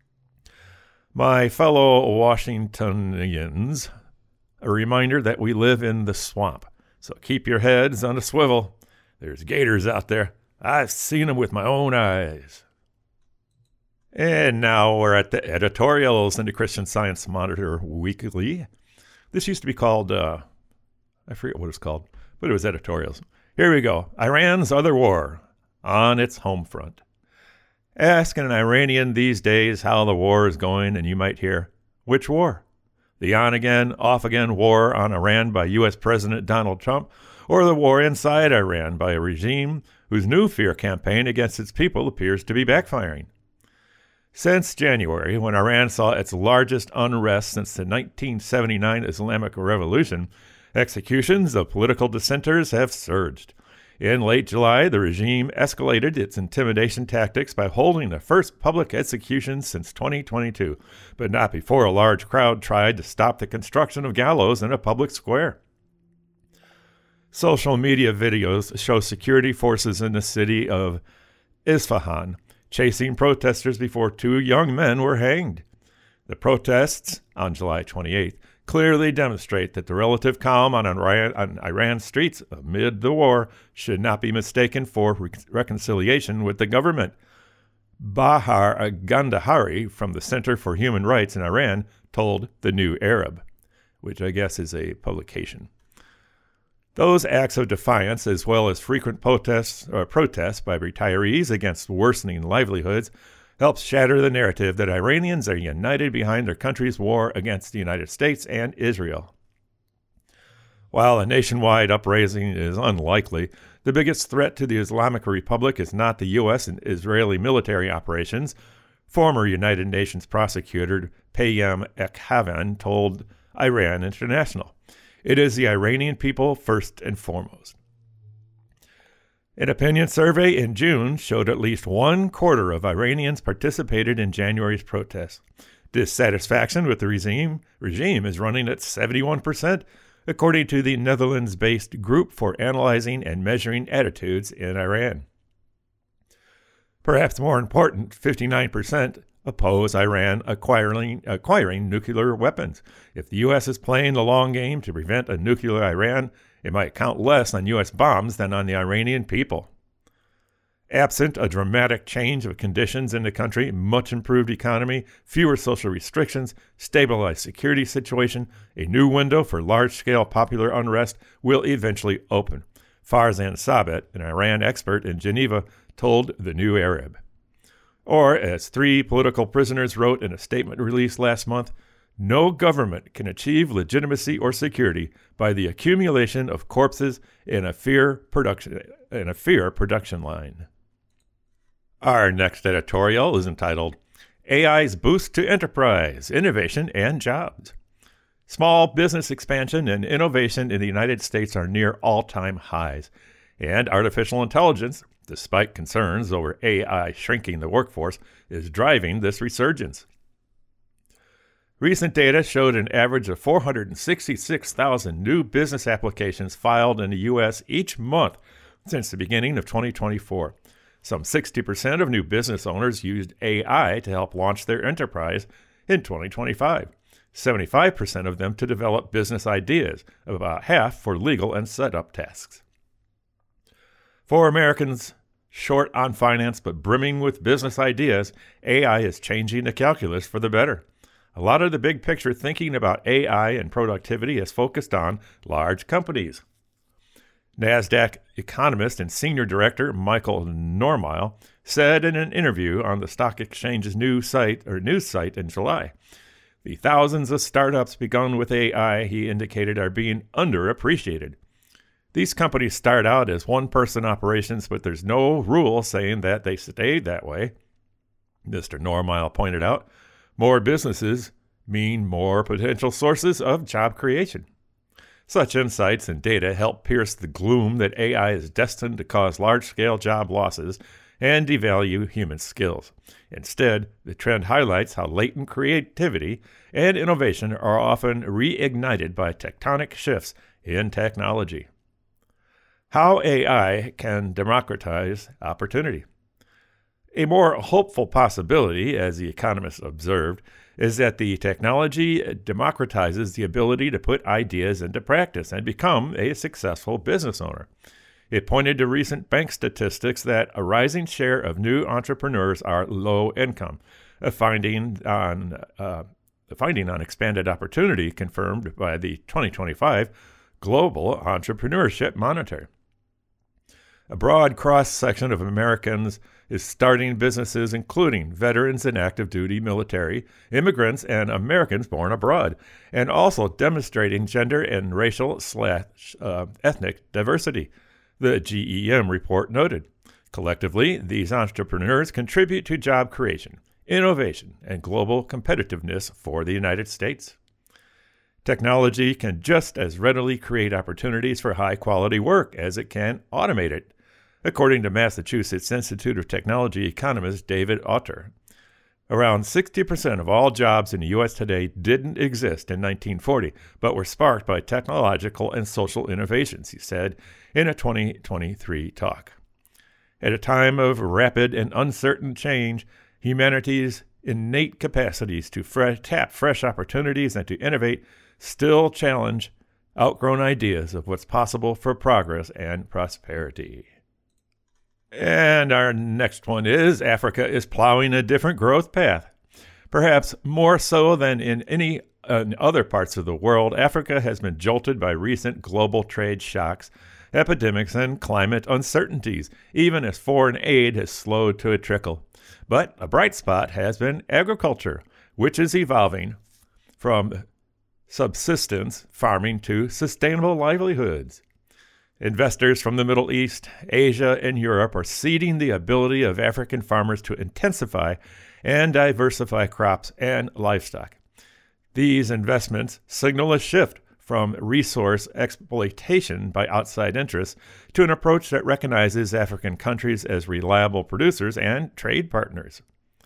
My fellow Washingtonians, a reminder that we live in the swamp, so keep your heads on a swivel. There's gators out there. I've seen them with my own eyes. And now we're at the editorials in the Christian Science Monitor Weekly. This used to be called, I forget what it's called, but it was editorials. Here we go. Iran's other war on its home front. Ask an Iranian these days how the war is going, and you might hear, which war? The on-again, off-again war on Iran by U.S. President Donald Trump, or the war inside Iran by a regime whose new fear campaign against its people appears to be backfiring. Since January, when Iran saw its largest unrest since the 1979 Islamic Revolution, executions of political dissenters have surged. In late July, the regime escalated its intimidation tactics by holding the first public execution since 2022, but not before a large crowd tried to stop the construction of gallows in a public square. Social media videos show security forces in the city of Isfahan chasing protesters before 2 young men were hanged. The protests, on July 28th, clearly demonstrate that the relative calm on Iran's streets amid the war should not be mistaken for reconciliation with the government. Bahar Gandhari from the Center for Human Rights in Iran told The New Arab. which I guess is a publication. Those acts of defiance, as well as frequent protests by retirees against worsening livelihoods, helps shatter the narrative that Iranians are united behind their country's war against the United States and Israel. While a nationwide uprising is unlikely, the biggest threat to the Islamic Republic is not the U.S. and Israeli military operations, former United Nations prosecutor Payam Ekhavan told Iran International. It is the Iranian people first and foremost. An opinion survey in June showed at least 1/4 of Iranians participated in January's protests. Dissatisfaction with the regime is running at 71%, according to the Netherlands-based Group for Analyzing and Measuring Attitudes in Iran. Perhaps more important, 59% oppose Iran acquiring nuclear weapons. If the U.S. is playing the long game to prevent a nuclear Iran, it might count less on U.S. bombs than on the Iranian people. Absent a dramatic change of conditions in the country, much improved economy, fewer social restrictions, stabilized security situation, a new window for large-scale popular unrest will eventually open. Farzan Sabet, an Iran expert in Geneva, told The New Arab. Or, as 3 political prisoners wrote in a statement released last month, no government can achieve legitimacy or security by the accumulation of corpses in a fear production line. Our next editorial is entitled, AI's Boost to Enterprise, Innovation, and Jobs. Small business expansion and innovation in the United States are near all-time highs, and artificial intelligence, despite concerns over AI shrinking the workforce, is driving this resurgence. Recent data showed an average of 466,000 new business applications filed in the U.S. each month since the beginning of 2024. Some 60% of new business owners used AI to help launch their enterprise in 2025. 75% of them to develop business ideas, about half for legal and setup tasks. For Americans short on finance but brimming with business ideas, AI is changing the calculus for the better. A lot of the big picture thinking about AI and productivity is focused on large companies. NASDAQ economist and senior director Michael Normile said in an interview on the stock exchange's news site in July, the thousands of startups begun with AI, he indicated, are being underappreciated. These companies start out as one-person operations, but there's no rule saying that they stayed that way. Mr. Normile pointed out, more businesses mean more potential sources of job creation. Such insights and data help pierce the gloom that AI is destined to cause large-scale job losses and devalue human skills. Instead, the trend highlights how latent creativity and innovation are often reignited by tectonic shifts in technology. How AI can democratize opportunity. A more hopeful possibility, as the economist observed, is that the technology democratizes the ability to put ideas into practice and become a successful business owner. It pointed to recent bank statistics that a rising share of new entrepreneurs are low income, a finding on expanded opportunity confirmed by the 2025 Global Entrepreneurship Monitor. A broad cross-section of Americans is starting businesses, including veterans and active duty military, immigrants, and Americans born abroad, and also demonstrating gender and racial/ethnic diversity, the GEM report noted. Collectively, these entrepreneurs contribute to job creation, innovation, and global competitiveness for the United States. Technology can just as readily create opportunities for high-quality work as it can automate it, according to Massachusetts Institute of Technology economist David Otter. Around 60% of all jobs in the U.S. today didn't exist in 1940, but were sparked by technological and social innovations, he said in a 2023 talk. At a time of rapid and uncertain change, humanity's innate capacities to tap fresh opportunities and to innovate still challenge outgrown ideas of what's possible for progress and prosperity. And our next one is Africa is plowing a different growth path. Perhaps more so than in any in other parts of the world, Africa has been jolted by recent global trade shocks, epidemics, and climate uncertainties, even as foreign aid has slowed to a trickle. But a bright spot has been agriculture, which is evolving from subsistence farming to sustainable livelihoods. Investors from the Middle East, Asia, and Europe are seeding the ability of African farmers to intensify and diversify crops and livestock. These investments signal a shift from resource exploitation by outside interests to an approach that recognizes African countries as reliable producers and trade partners.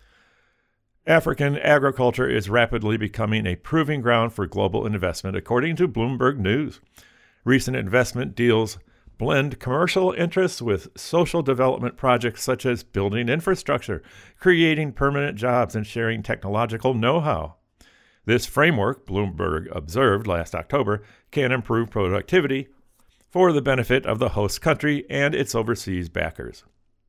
African agriculture is rapidly becoming a proving ground for global investment, according to Bloomberg News. Recent investment deals blend commercial interests with social development projects such as building infrastructure, creating permanent jobs, and sharing technological know-how. This framework, Bloomberg observed last October, can improve productivity for the benefit of the host country and its overseas backers.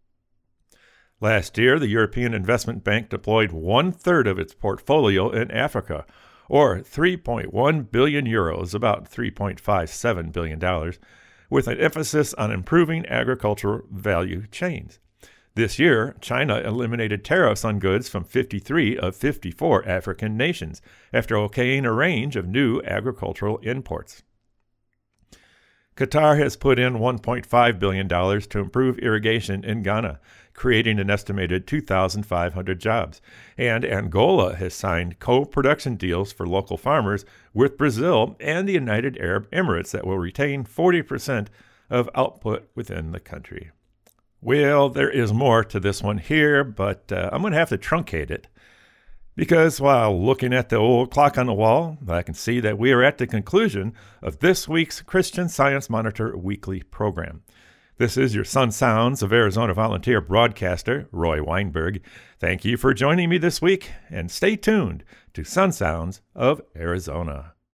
Last year, the European Investment Bank deployed 1/3 of its portfolio in Africa, or 3.1 billion euros, about $3.57 billion, with an emphasis on improving agricultural value chains. This year, China eliminated tariffs on goods from 53 of 54 African nations after okaying a range of new agricultural imports. Qatar has put in $1.5 billion to improve irrigation in Ghana, creating an estimated 2,500 jobs. And Angola has signed co-production deals for local farmers with Brazil and the United Arab Emirates that will retain 40% of output within the country. Well, there is more to this one here, but I'm going to have to truncate it. Because while looking at the old clock on the wall, I can see that we are at the conclusion of this week's Christian Science Monitor weekly program. This is your Sun Sounds of Arizona volunteer broadcaster, Roy Weinberg. Thank you for joining me this week, and stay tuned to Sun Sounds of Arizona.